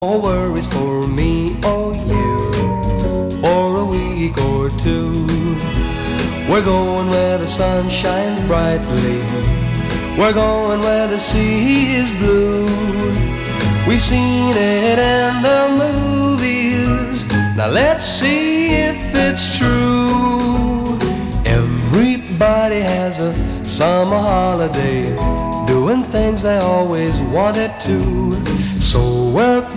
No worries for me or you for a week or two. We're going where the sun shines brightly. We're going where the sea is blue. We've seen it in the movies. Now let's see if it's true. Everybody has a summer holiday, doing things they always wanted to. So we're